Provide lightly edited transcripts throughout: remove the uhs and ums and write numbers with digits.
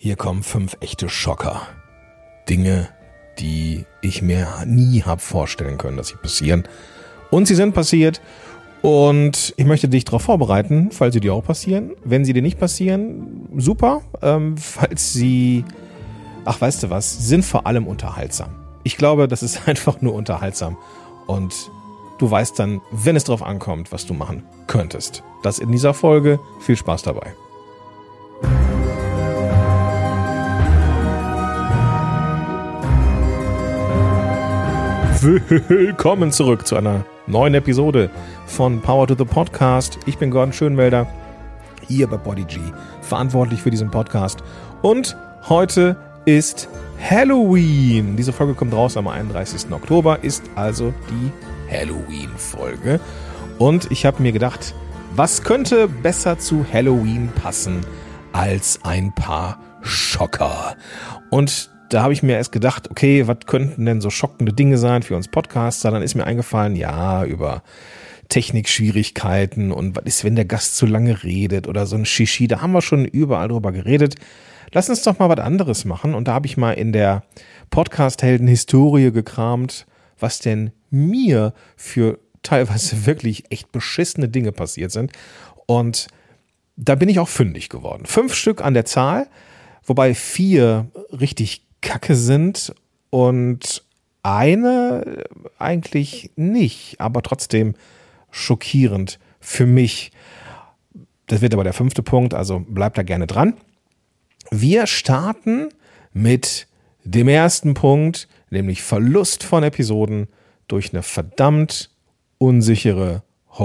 Hier kommen 5 echte Schocker. Dinge, die ich mir nie habe vorstellen können, dass sie passieren. Und sie sind passiert. Und ich möchte dich darauf vorbereiten, falls sie dir auch passieren. Wenn sie dir nicht passieren, super. Falls sie, weißt du was, sind vor allem unterhaltsam. Ich glaube, das ist einfach nur unterhaltsam. Und du weißt dann, wenn es drauf ankommt, was du machen könntest. Das in dieser Folge. Viel Spaß dabei. Willkommen zurück zu einer neuen Episode von Power to the Podcast. Ich bin Gordon Schönwelder, hier bei Podigy, verantwortlich für diesen Podcast. Und heute ist Halloween. Diese Folge kommt raus am 31. Oktober, ist also die Halloween-Folge. Und ich habe mir gedacht, was könnte besser zu Halloween passen als ein paar Schocker? Und da habe ich mir erst gedacht, okay, was könnten denn so schockende Dinge sein für uns Podcaster? Dann ist mir eingefallen, ja, über Technikschwierigkeiten und was ist, wenn der Gast zu lange redet oder so ein Shishi. Da haben wir schon überall drüber geredet. Lass uns doch mal was anderes machen. Und da habe ich mal in der Podcast-Helden-Historie gekramt, was denn mir für teilweise wirklich echt beschissene Dinge passiert sind. Und da bin ich auch fündig geworden. 5 Stück an der Zahl, wobei 4 richtig Kacke sind und eine eigentlich nicht, aber trotzdem schockierend für mich. Das wird aber der 5. Punkt, also bleibt da gerne dran. Wir starten mit dem ersten Punkt, nämlich Verlust von Episoden durch eine verdammt unsichere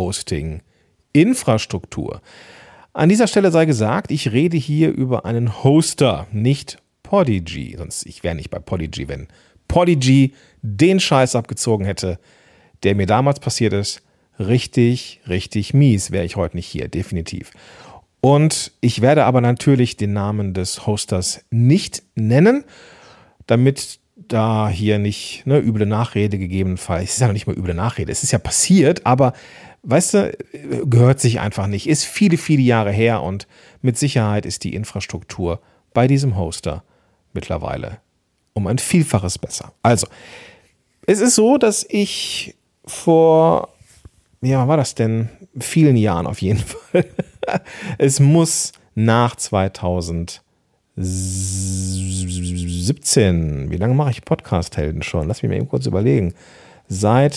Hosting-Infrastruktur. An dieser Stelle sei gesagt, ich rede hier über einen Hoster, nicht Podigy. Sonst, ich wäre nicht bei Podigy, wenn Podigy den Scheiß abgezogen hätte, der mir damals passiert ist. Richtig, richtig mies wäre ich heute nicht hier, definitiv. Und ich werde aber natürlich den Namen des Hosters nicht nennen, damit da hier nicht eine üble Nachrede gegebenenfalls, es ist ja noch nicht mal üble Nachrede, es ist ja passiert, aber weißt du, gehört sich einfach nicht, ist viele, viele Jahre her und mit Sicherheit ist die Infrastruktur bei diesem Hoster mittlerweile um ein Vielfaches besser. Also, es ist so, dass ich vor, wann war das denn? Vielen Jahren auf jeden Fall. Es muss nach 2017, wie lange mache ich Podcast-Helden schon? Lass mich mal eben kurz überlegen. Seit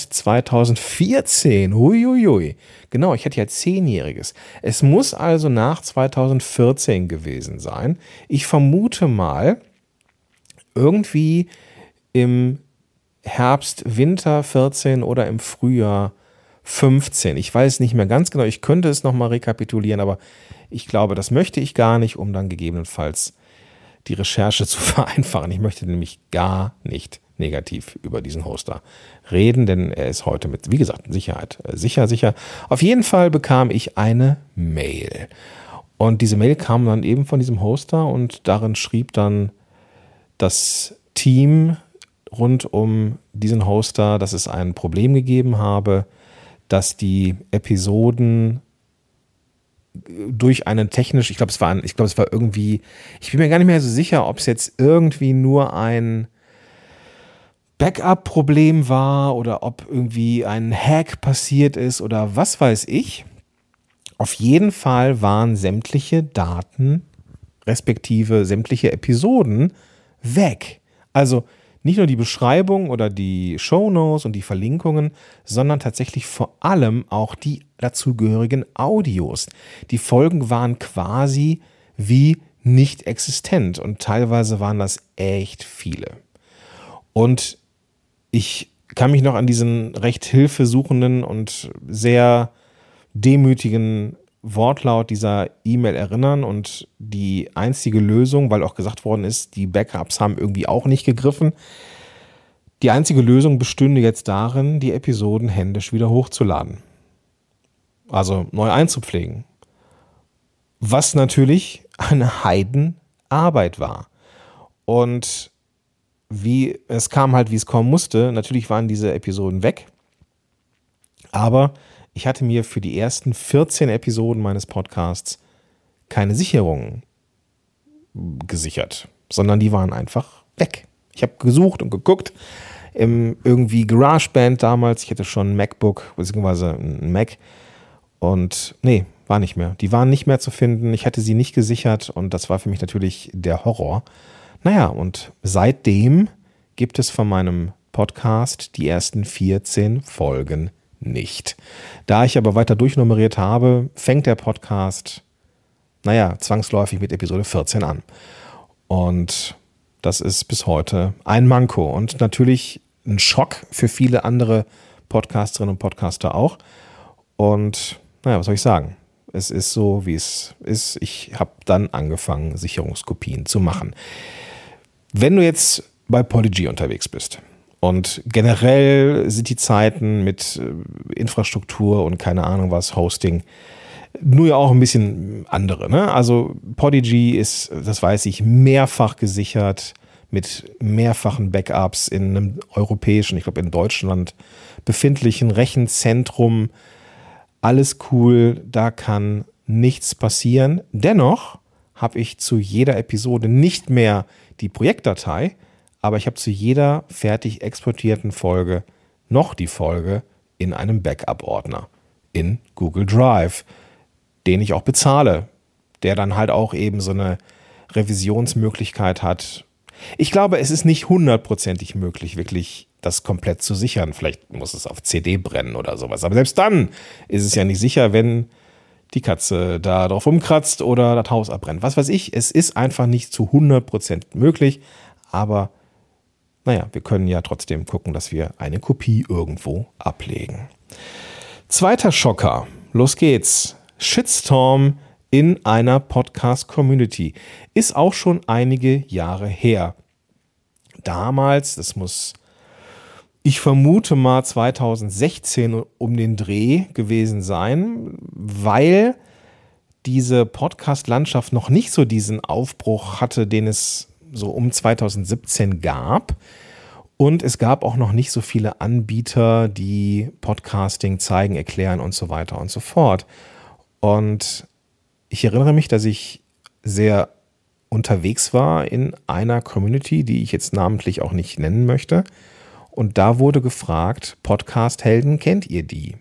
2014, huiuiui. Genau, ich hatte ja 10-Jähriges. Es muss also nach 2014 gewesen sein. Ich vermute mal, irgendwie im Herbst, Winter 14 oder im Frühjahr 15. Ich weiß nicht mehr ganz genau, ich könnte es nochmal rekapitulieren, aber ich glaube, das möchte ich gar nicht, um dann gegebenenfalls die Recherche zu vereinfachen. Ich möchte nämlich gar nicht negativ über diesen Hoster reden, denn er ist heute mit, wie gesagt, Sicherheit sicher. Auf jeden Fall bekam ich eine Mail. Und diese Mail kam dann eben von diesem Hoster und darin schrieb dann das Team rund um diesen Hoster, dass es ein Problem gegeben habe, dass die Episoden durch einen technisch, ich glaube, es war irgendwie, ich bin mir gar nicht mehr so sicher, ob es jetzt irgendwie nur ein Backup-Problem war oder ob irgendwie ein Hack passiert ist oder was weiß ich. Auf jeden Fall waren sämtliche Daten, respektive sämtliche Episoden weg. Also nicht nur die Beschreibung oder die Shownotes und die Verlinkungen, sondern tatsächlich vor allem auch die dazugehörigen Audios. Die Folgen waren quasi wie nicht existent und teilweise waren das echt viele. Und ich kann mich noch an diesen recht hilfesuchenden und sehr demütigen Wortlaut dieser E-Mail erinnern und die einzige Lösung, weil auch gesagt worden ist, die Backups haben irgendwie auch nicht gegriffen. Die einzige Lösung bestünde jetzt darin, die Episoden händisch wieder hochzuladen. Also neu einzupflegen. Was natürlich eine Heidenarbeit war. Und es kam halt, wie es kommen musste. Natürlich waren diese Episoden weg. Aber ich hatte mir für die ersten 14 Episoden meines Podcasts keine Sicherungen gesichert, sondern die waren einfach weg. Ich habe gesucht und geguckt, irgendwie GarageBand damals, ich hatte schon ein MacBook, beziehungsweise ein Mac und nee, war nicht mehr. Die waren nicht mehr zu finden, ich hatte sie nicht gesichert und das war für mich natürlich der Horror. Naja, und seitdem gibt es von meinem Podcast die ersten 14 Folgen nicht. Da ich aber weiter durchnummeriert habe, fängt der Podcast, zwangsläufig mit Episode 14 an. Und das ist bis heute ein Manko und natürlich ein Schock für viele andere Podcasterinnen und Podcaster auch. Und was soll ich sagen? Es ist so, wie es ist. Ich habe dann angefangen, Sicherungskopien zu machen. Wenn du jetzt bei Podigy unterwegs bist und generell sind die Zeiten mit Infrastruktur und keine Ahnung was, Hosting, nur ja auch ein bisschen andere. Ne? Also Podigy ist, das weiß ich, mehrfach gesichert mit mehrfachen Backups in einem europäischen, ich glaube in Deutschland befindlichen Rechenzentrum. Alles cool, da kann nichts passieren. Dennoch habe ich zu jeder Episode nicht mehr die Projektdatei, aber ich habe zu jeder fertig exportierten Folge noch die Folge in einem Backup-Ordner in Google Drive, den ich auch bezahle, der dann halt auch eben so eine Revisionsmöglichkeit hat. Ich glaube, es ist nicht 100%ig möglich, wirklich das komplett zu sichern. Vielleicht muss es auf CD brennen oder sowas. Aber selbst dann ist es ja nicht sicher, wenn die Katze da drauf rumkratzt oder das Haus abbrennt. Was weiß ich, es ist einfach nicht zu 100% möglich. Aber wir können ja trotzdem gucken, dass wir eine Kopie irgendwo ablegen. Zweiter Schocker. Los geht's. Shitstorm in einer Podcast-Community. Ist auch schon einige Jahre her. Damals, ich vermute mal 2016 um den Dreh gewesen sein, weil diese Podcast-Landschaft noch nicht so diesen Aufbruch hatte, den es so um 2017 gab. Und es gab auch noch nicht so viele Anbieter, die Podcasting zeigen, erklären und so weiter und so fort. Und ich erinnere mich, dass ich sehr unterwegs war in einer Community, die ich jetzt namentlich auch nicht nennen möchte. Und da wurde gefragt, Podcast-Helden, kennt ihr die?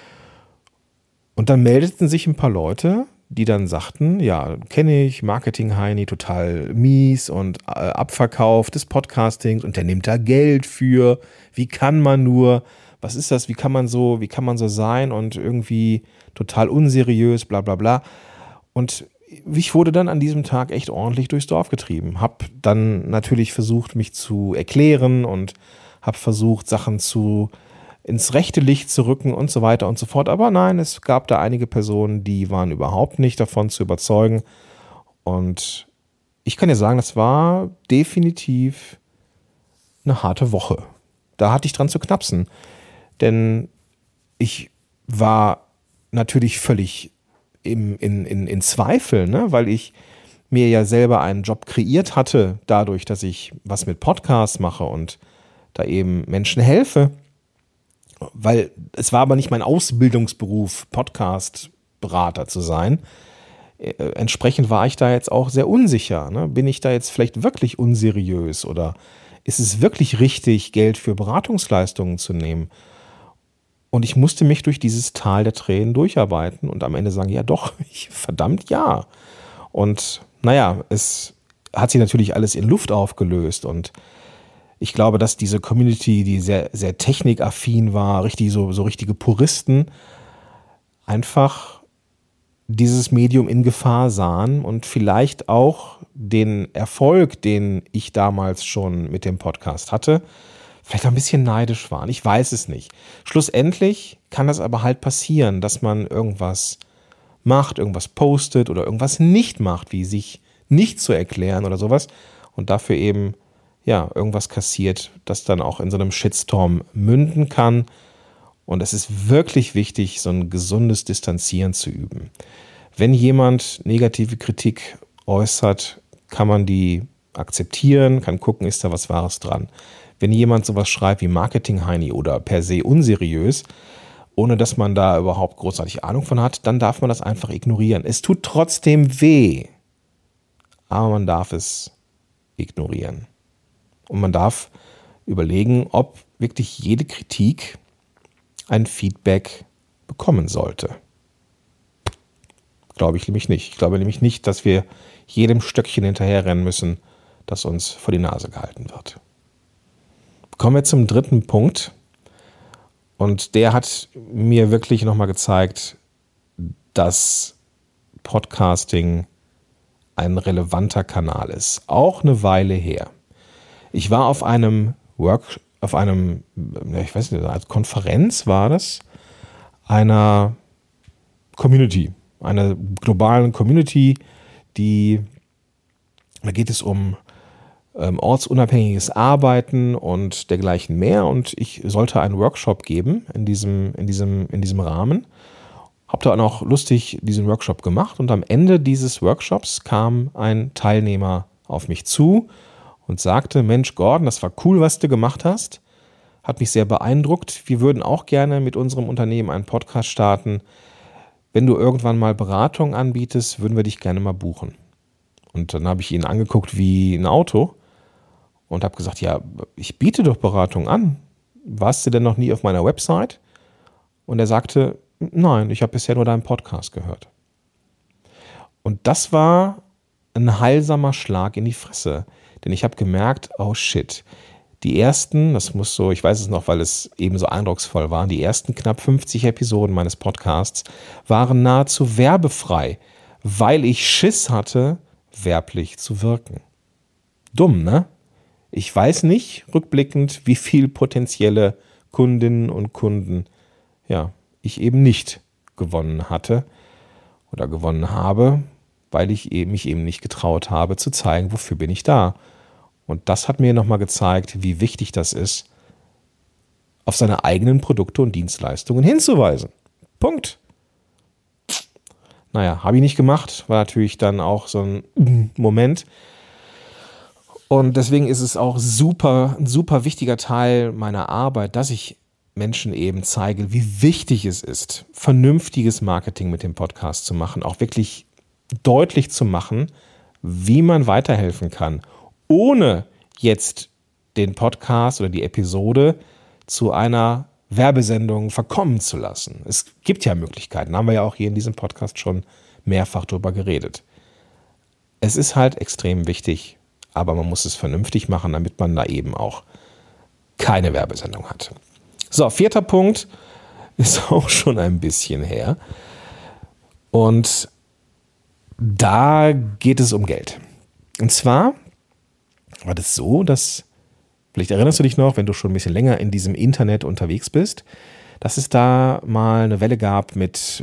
Und dann meldeten sich ein paar Leute, die dann sagten, ja, kenne ich, Marketing-Heini, total mies und Abverkauf des Podcastings und der nimmt da Geld für. Wie kann man nur, was ist das, wie kann man so sein und irgendwie total unseriös, bla bla bla. Und ich wurde dann an diesem Tag echt ordentlich durchs Dorf getrieben. Hab dann natürlich versucht, mich zu erklären und habe versucht, Sachen ins rechte Licht zu rücken und so weiter und so fort. Aber nein, es gab da einige Personen, die waren überhaupt nicht davon zu überzeugen. Und ich kann dir sagen, das war definitiv eine harte Woche. Da hatte ich dran zu knapsen. Denn ich war natürlich völlig in Zweifel, ne? Weil ich mir ja selber einen Job kreiert hatte, dadurch, dass ich was mit Podcasts mache und da eben Menschen helfe. Weil es war aber nicht mein Ausbildungsberuf, Podcast-Berater zu sein. Entsprechend war ich da jetzt auch sehr unsicher. Ne? Bin ich da jetzt vielleicht wirklich unseriös oder ist es wirklich richtig, Geld für Beratungsleistungen zu nehmen? Und ich musste mich durch dieses Tal der Tränen durcharbeiten und am Ende sagen, ja doch, verdammt ja. Und es hat sich natürlich alles in Luft aufgelöst und ich glaube, dass diese Community, die sehr, sehr technikaffin war, richtig so richtige Puristen, einfach dieses Medium in Gefahr sahen und vielleicht auch den Erfolg, den ich damals schon mit dem Podcast hatte, vielleicht ein bisschen neidisch waren. Ich weiß es nicht. Schlussendlich kann das aber halt passieren, dass man irgendwas macht, irgendwas postet oder irgendwas nicht macht, wie sich nicht zu erklären oder sowas und dafür eben irgendwas kassiert, das dann auch in so einem Shitstorm münden kann. Und es ist wirklich wichtig, so ein gesundes Distanzieren zu üben. Wenn jemand negative Kritik äußert, kann man die akzeptieren, kann gucken, ist da was Wahres dran. Wenn jemand sowas schreibt wie Marketing-Heini oder per se unseriös, ohne dass man da überhaupt großartig Ahnung von hat, dann darf man das einfach ignorieren. Es tut trotzdem weh. aber man darf es ignorieren. Und man darf überlegen, ob wirklich jede Kritik ein Feedback bekommen sollte. Glaube ich nämlich nicht. Ich glaube nämlich nicht, dass wir jedem Stöckchen hinterherrennen müssen, das uns vor die Nase gehalten wird. Kommen wir zum dritten Punkt. Und der hat mir wirklich nochmal gezeigt, dass Podcasting ein relevanter Kanal ist. Auch eine Weile her. Ich war auf einem ich weiß nicht, eine Konferenz war das, einer Community, einer globalen Community, da geht es um ortsunabhängiges Arbeiten und dergleichen mehr. Und ich sollte einen Workshop geben in diesem Rahmen. Habe da auch noch lustig diesen Workshop gemacht und am Ende dieses Workshops kam ein Teilnehmer auf mich zu und sagte, Mensch Gordon, das war cool, was du gemacht hast. Hat mich sehr beeindruckt. Wir würden auch gerne mit unserem Unternehmen einen Podcast starten. Wenn du irgendwann mal Beratung anbietest, würden wir dich gerne mal buchen. Und dann habe ich ihn angeguckt wie ein Auto und habe gesagt, ja, ich biete doch Beratung an. Warst du denn noch nie auf meiner Website? Und er sagte, nein, ich habe bisher nur deinen Podcast gehört. Und das war ein heilsamer Schlag in die Fresse. Denn ich habe gemerkt, oh shit, die ersten, das muss so, ich weiß es noch, weil es eben so eindrucksvoll war, die ersten knapp 50 Episoden meines Podcasts waren nahezu werbefrei, weil ich Schiss hatte, werblich zu wirken. Dumm, ne? Ich weiß nicht, rückblickend, wie viel potenzielle Kundinnen und Kunden, ich eben nicht gewonnen hatte oder gewonnen habe, weil ich mich eben nicht getraut habe zu zeigen, wofür bin ich da. Und das hat mir nochmal gezeigt, wie wichtig das ist, auf seine eigenen Produkte und Dienstleistungen hinzuweisen. Punkt. Naja, habe ich nicht gemacht, war natürlich dann auch so ein Moment. Und deswegen ist es auch ein super wichtiger Teil meiner Arbeit, dass ich Menschen eben zeige, wie wichtig es ist, vernünftiges Marketing mit dem Podcast zu machen, auch wirklich deutlich zu machen, wie man weiterhelfen kann, ohne jetzt den Podcast oder die Episode zu einer Werbesendung verkommen zu lassen. Es gibt ja Möglichkeiten, haben wir ja auch hier in diesem Podcast schon mehrfach drüber geredet. Es ist halt extrem wichtig, aber man muss es vernünftig machen, damit man da eben auch keine Werbesendung hat. So, 4. Punkt ist auch schon ein bisschen her. Und da geht es um Geld. Und zwar war das so, dass, vielleicht erinnerst du dich noch, wenn du schon ein bisschen länger in diesem Internet unterwegs bist, dass es da mal eine Welle gab mit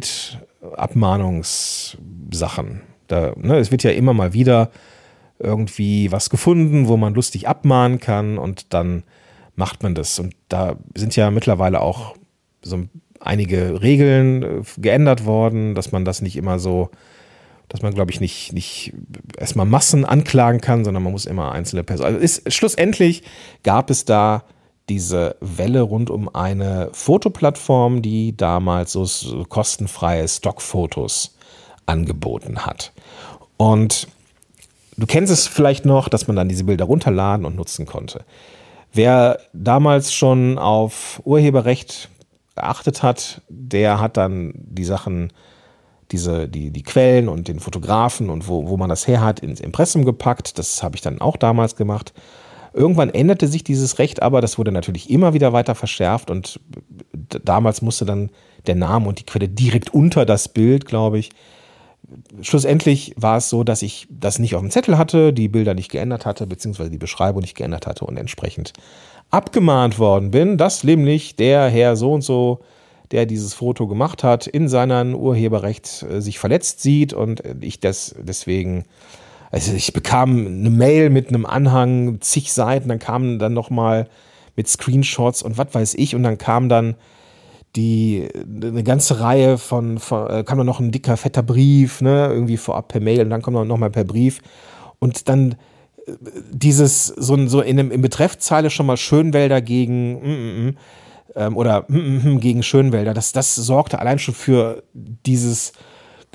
Bildabmahnungssachen. Es wird ja immer mal wieder irgendwie was gefunden, wo man lustig abmahnen kann und dann macht man das. Und da sind ja mittlerweile auch so einige Regeln geändert worden, dass man das nicht immer so, dass man, glaube ich, nicht erstmal Massen anklagen kann, sondern man muss immer einzelne Personen. Also schlussendlich gab es da diese Welle rund um eine Fotoplattform, die damals so kostenfreie Stockfotos angeboten hat. Und du kennst es vielleicht noch, dass man dann diese Bilder runterladen und nutzen konnte. Wer damals schon auf Urheberrecht geachtet hat, der hat dann die Sachen, die Quellen und den Fotografen und wo man das her hat, ins Impressum gepackt. Das habe ich dann auch damals gemacht. Irgendwann änderte sich dieses Recht, aber das wurde natürlich immer wieder weiter verschärft und damals musste dann der Name und die Quelle direkt unter das Bild, glaube ich. Schlussendlich war es so, dass ich das nicht auf dem Zettel hatte, die Bilder nicht geändert hatte, beziehungsweise die Beschreibung nicht geändert hatte und entsprechend abgemahnt worden bin, dass nämlich der Herr so und so, der dieses Foto gemacht hat, in seinem Urheberrecht sich verletzt sieht und ich deswegen, also ich bekam eine Mail mit einem Anhang, zig Seiten, dann kamen dann nochmal mit Screenshots und was weiß ich und dann kam dann eine ganze Reihe kam dann noch ein dicker, fetter Brief, ne, irgendwie vorab per Mail und dann kommt noch mal per Brief und dann dieses so in Betreffzeile schon mal Schönwälder gegen gegen Schönwälder, das sorgte allein schon für dieses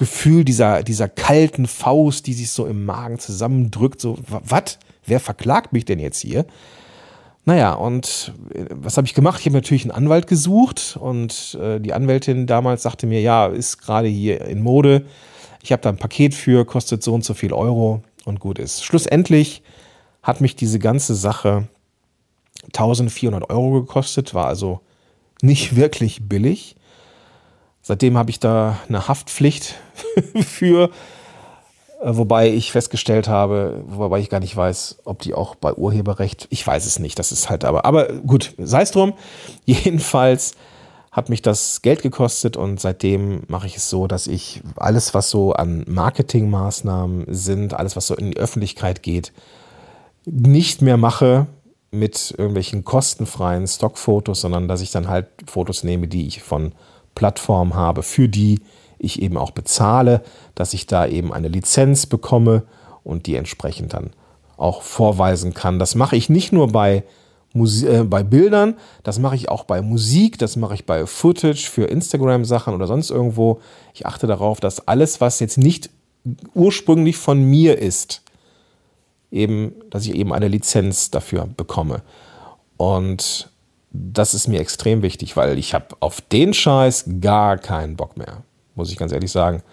Gefühl dieser kalten Faust, die sich so im Magen zusammendrückt. So, was? Wer verklagt mich denn jetzt hier? Naja, und was habe ich gemacht? Ich habe natürlich einen Anwalt gesucht und die Anwältin damals sagte mir, ja, ist gerade hier in Mode. Ich habe da ein Paket für, kostet so und so viel Euro und gut ist. Schlussendlich hat mich diese ganze Sache 1.400 Euro gekostet, war also nicht wirklich billig. Seitdem habe ich da eine Haftpflicht für, wobei ich festgestellt habe, wobei ich gar nicht weiß, ob die auch bei Urheberrecht, ich weiß es nicht, das ist halt aber gut, sei es drum. Jedenfalls hat mich das Geld gekostet und seitdem mache ich es so, dass ich alles, was so an Marketingmaßnahmen sind, alles, was so in die Öffentlichkeit geht, nicht mehr mache mit irgendwelchen kostenfreien Stockfotos, sondern dass ich dann halt Fotos nehme, die ich von Plattformen habe, für die ich eben auch bezahle, dass ich da eben eine Lizenz bekomme und die entsprechend dann auch vorweisen kann. Das mache ich nicht nur bei Bildern, das mache ich auch bei Musik, das mache ich bei Footage für Instagram-Sachen oder sonst irgendwo. Ich achte darauf, dass alles, was jetzt nicht ursprünglich von mir ist, eben, dass ich eben eine Lizenz dafür bekomme. Und das ist mir extrem wichtig, weil ich habe auf den Scheiß gar keinen Bock mehr, muss ich ganz ehrlich sagen.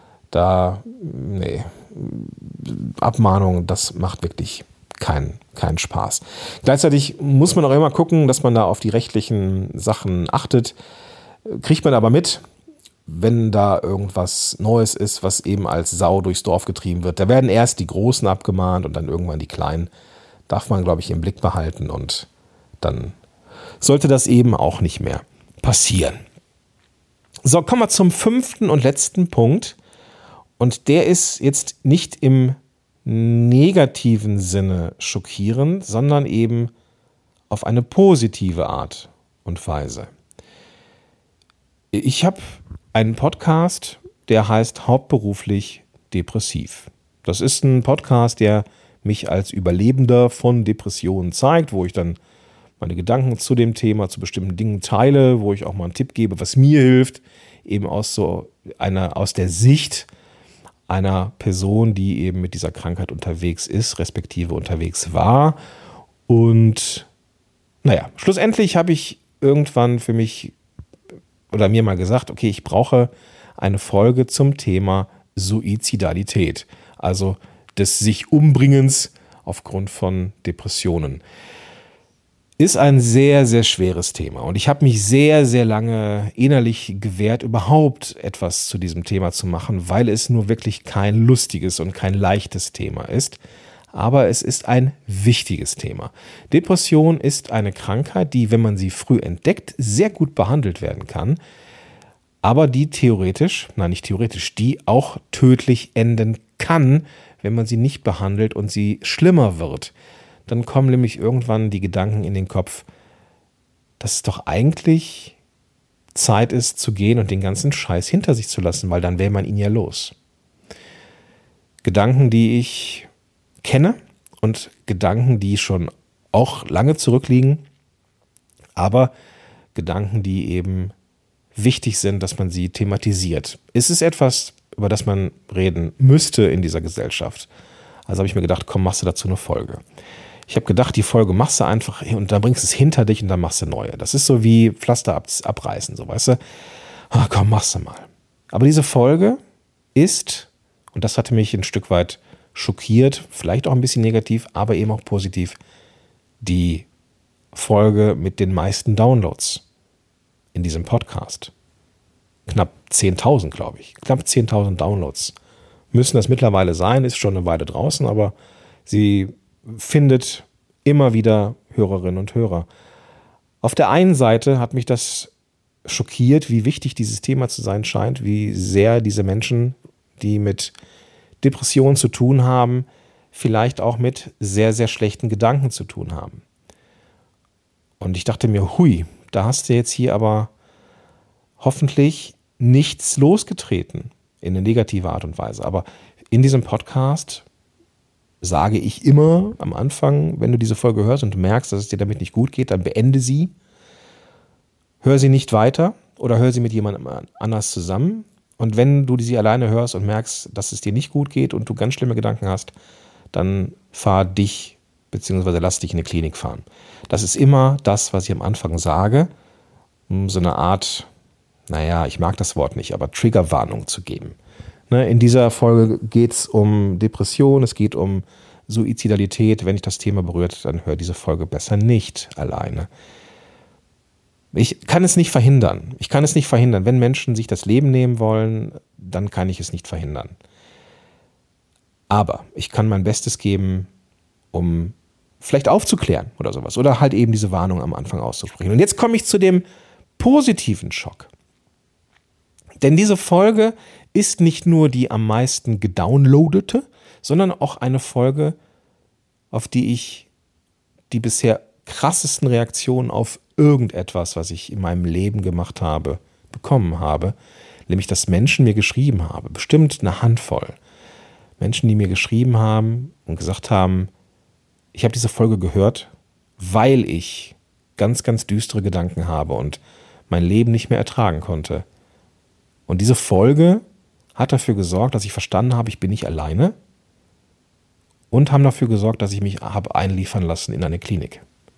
Abmahnung, das macht wirklich keinen Spaß. Gleichzeitig muss man auch immer gucken, dass man da auf die rechtlichen Sachen achtet. Kriegt man aber mit, wenn da irgendwas Neues ist, was eben als Sau durchs Dorf getrieben wird. Da werden erst die Großen abgemahnt und dann irgendwann die Kleinen. Darf man, glaube ich, im Blick behalten und dann sollte das eben auch nicht mehr passieren. So, kommen wir zum 5. und letzten Punkt. Und der ist jetzt nicht im negativen Sinne schockierend, sondern eben auf eine positive Art und Weise. Ich habe einen Podcast, der heißt Hauptberuflich depressiv. Das ist ein Podcast, der mich als Überlebender von Depressionen zeigt, wo ich dann meine Gedanken zu dem Thema, zu bestimmten Dingen teile, wo ich auch mal einen Tipp gebe, was mir hilft, eben aus der Sicht einer Person, die eben mit dieser Krankheit unterwegs ist, respektive unterwegs war. Und naja, schlussendlich habe ich irgendwann für mich oder mir mal gesagt, okay, ich brauche eine Folge zum Thema Suizidalität, also des sich Umbringens aufgrund von Depressionen. Ist ein sehr, sehr schweres Thema und ich habe mich sehr, sehr lange innerlich gewehrt, überhaupt etwas zu diesem Thema zu machen, weil es nur wirklich kein lustiges und kein leichtes Thema ist. Aber es ist ein wichtiges Thema. Depression ist eine Krankheit, die, wenn man sie früh entdeckt, sehr gut behandelt werden kann, aber die die auch tödlich enden kann, wenn man sie nicht behandelt und sie schlimmer wird. Dann kommen nämlich irgendwann die Gedanken in den Kopf, dass es doch eigentlich Zeit ist zu gehen und den ganzen Scheiß hinter sich zu lassen, weil dann wäre man ihn ja los. Gedanken, die ich kenne und Gedanken, die schon auch lange zurückliegen, aber Gedanken, die eben wichtig sind, dass man sie thematisiert. Es ist etwas, über das man reden müsste in dieser Gesellschaft. Also habe ich mir gedacht, komm, machst du dazu eine Folge. Ich habe gedacht, die Folge machst du einfach und dann bringst du es hinter dich und dann machst du neue. Das ist so wie Pflaster abreißen, so weißt du. Ach, komm, machst du mal. Aber diese Folge ist, und das hatte mich ein Stück weit schockiert, vielleicht auch ein bisschen negativ, aber eben auch positiv, die Folge mit den meisten Downloads in diesem Podcast. Knapp 10.000, glaube ich. Knapp 10.000 Downloads müssen das mittlerweile sein, ist schon eine Weile draußen, aber sie findet immer wieder Hörerinnen und Hörer. Auf der einen Seite hat mich das schockiert, wie wichtig dieses Thema zu sein scheint, wie sehr diese Menschen, die mit Depressionen zu tun haben, vielleicht auch mit sehr, sehr schlechten Gedanken zu tun haben. Und ich dachte mir, hui, da hast du jetzt hier aber hoffentlich nichts losgetreten in eine negative Art und Weise. Aber in diesem Podcast sage ich immer am Anfang, wenn du diese Folge hörst und du merkst, dass es dir damit nicht gut geht, dann beende sie. Hör sie nicht weiter oder hör sie mit jemandem anders zusammen. Und wenn du sie alleine hörst und merkst, dass es dir nicht gut geht und du ganz schlimme Gedanken hast, dann fahr dich bzw. lass dich in eine Klinik fahren. Das ist immer das, was ich am Anfang sage, um so eine Art, naja, ich mag das Wort nicht, aber Triggerwarnung zu geben. In dieser Folge geht es um Depression, es geht um Suizidalität. Wenn dich das Thema berührt, dann hör diese Folge besser nicht alleine. Ich kann es nicht verhindern. Wenn Menschen sich das Leben nehmen wollen, dann kann ich es nicht verhindern. Aber ich kann mein Bestes geben, um vielleicht aufzuklären oder sowas. Oder halt eben diese Warnung am Anfang auszusprechen. Und jetzt komme ich zu dem positiven Schock. Denn diese Folge ist nicht nur die am meisten gedownloadete, sondern auch eine Folge, auf die ich die bisher krassesten Reaktionen auf irgendetwas, was ich in meinem Leben gemacht habe, bekommen habe. Nämlich, dass Menschen mir geschrieben haben, bestimmt eine Handvoll. Menschen, die mir geschrieben haben und gesagt haben, ich habe diese Folge gehört, weil ich ganz, ganz düstere Gedanken habe und mein Leben nicht mehr ertragen konnte. Und diese Folge hat dafür gesorgt, dass ich verstanden habe, ich bin nicht alleine, und haben dafür gesorgt, dass ich mich habe einliefern lassen in eine Klinik.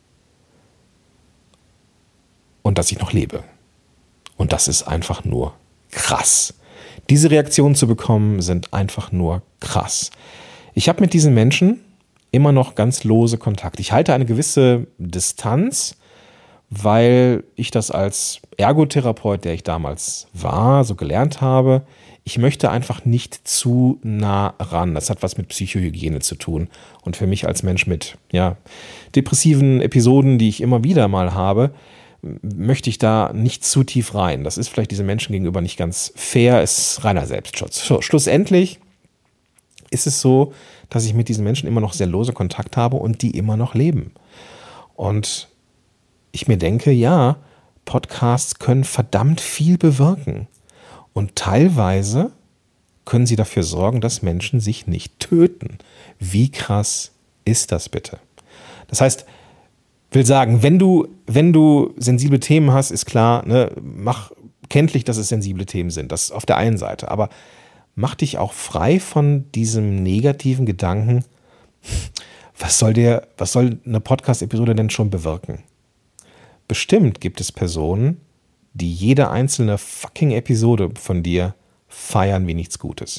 Und dass ich noch lebe. Und das ist einfach nur krass. Diese Reaktionen zu bekommen, sind einfach nur krass. Ich habe mit diesen Menschen immer noch ganz lose Kontakt. Ich halte eine gewisse Distanz, weil ich das als Ergotherapeut, der ich damals war, so gelernt habe. Ich möchte einfach nicht zu nah ran. Das hat was mit Psychohygiene zu tun. Und für mich als Mensch mit depressiven Episoden, die ich immer wieder mal habe, möchte ich da nicht zu tief rein. Das ist vielleicht diesen Menschen gegenüber nicht ganz fair. Es ist reiner Selbstschutz. So, schlussendlich ist es so, dass ich mit diesen Menschen immer noch sehr lose Kontakt habe und die immer noch leben. Und ich mir denke, ja, Podcasts können verdammt viel bewirken. Und teilweise können sie dafür sorgen, dass Menschen sich nicht töten. Wie krass ist das bitte? Das heißt, will sagen, wenn du sensible Themen hast, ist klar, ne, mach kenntlich, dass es sensible Themen sind. Das auf der einen Seite. Aber mach dich auch frei von diesem negativen Gedanken, was soll eine Podcast-Episode denn schon bewirken? Bestimmt gibt es Personen, die jede einzelne fucking Episode von dir feiern wie nichts Gutes.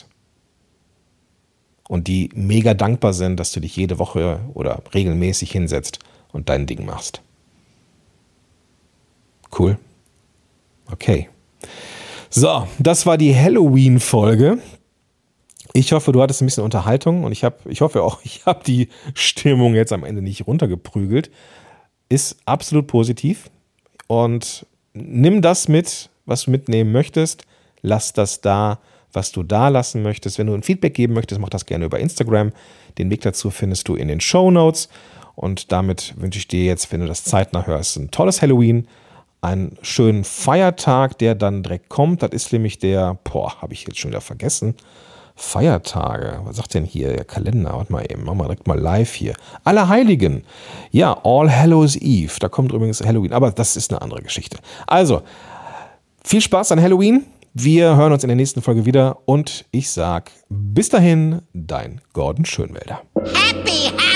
Und die mega dankbar sind, dass du dich jede Woche oder regelmäßig hinsetzt und dein Ding machst. Cool. Okay. So, das war die Halloween-Folge. Ich hoffe, du hattest ein bisschen Unterhaltung und ich hoffe auch, ich habe die Stimmung jetzt am Ende nicht runtergeprügelt. Ist absolut positiv und nimm das mit, was du mitnehmen möchtest. Lass das da, was du da lassen möchtest. Wenn du ein Feedback geben möchtest, mach das gerne über Instagram. Den Weg dazu findest du in den Shownotes. Und damit wünsche ich dir jetzt, wenn du das zeitnah hörst, ein tolles Halloween, einen schönen Feiertag, der dann direkt kommt. Das ist nämlich der, habe ich jetzt schon wieder vergessen, Feiertage. Was sagt denn hier der Kalender? Warte mal eben, machen wir direkt mal live hier. Allerheiligen. Ja, All Hallows Eve. Da kommt übrigens Halloween, aber das ist eine andere Geschichte. Also, viel Spaß an Halloween. Wir hören uns in der nächsten Folge wieder und ich sag bis dahin, dein Gordon Schönwälder. Happy